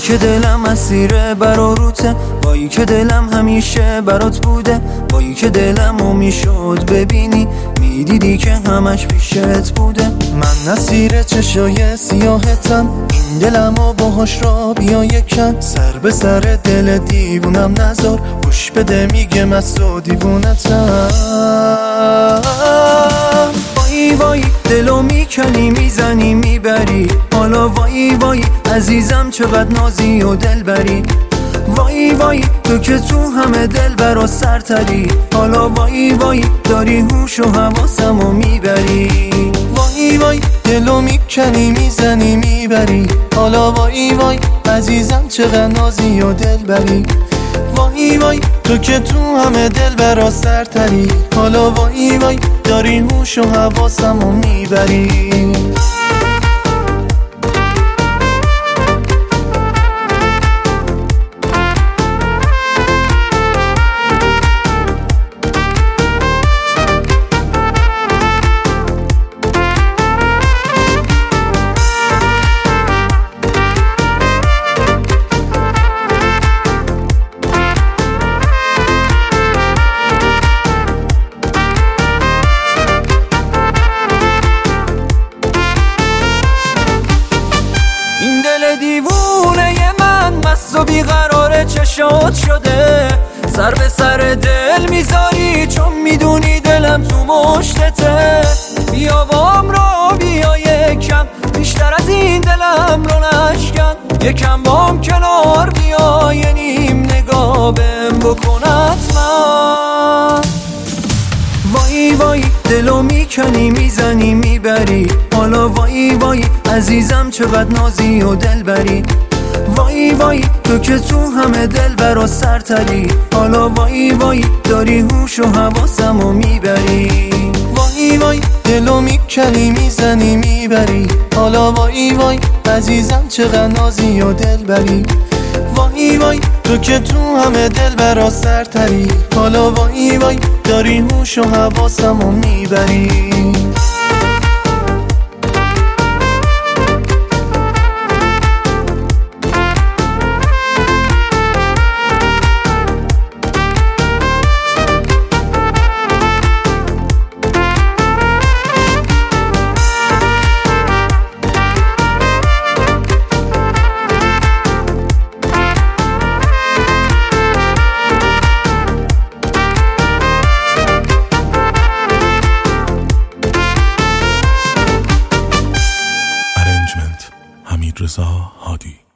که دلم مسیر برا روته، وایی که دلم همیشه برات بوده، وایی که دلمو میشد ببینی میدیدی که همش پیشت بوده. من نسیر چشای سیاهتم، این دلمو باهاش را بیا یکن، سر به سر دل دیوونم نذار، گوش بده میگه مست و دیوونتم. وای وای دلو میکنی میزنی میبری، حالا وای وای عزیزم چقدر نازی و دل بری. وای وای تو که تو همه دل برا سرتری، حالا وای وای داری هوش و حواسمو میبری. وای وای دلو میکنی میزنی میبری، حالا وای وای عزیزم چقدر نازی و دل بری. وای وای تو که تو همه دل برا سرتری، حالا وای وای داری هوش و حواسمو میبری. دیوونه من مست و بیقرار چشات شده، سر به سر دل میذاری چون میدونی دلم تو مشتته. بیا بام را بیا یکم، بیشتر از این دلم رو نشکن، یکم بام کنار بیا یه نیم نگاه بهم بکن حتما. وای وای دلو میکنی میزنی میبری، حالا وای وای عزیزم چقدر نازی و دل بری. وای وای تو که تو همه دل برا سرتری، حالا وای وای داری هوش و حواسمو میبری. وای وای دلو میکنی میزنی میبری، حالا وای وای عزیزم چقدر نازی و دل بری. وای وای تو که تو همه دل برا سرتری، حالا وای وای داری هوش و حواسمو میبری. حمید رضا هادی.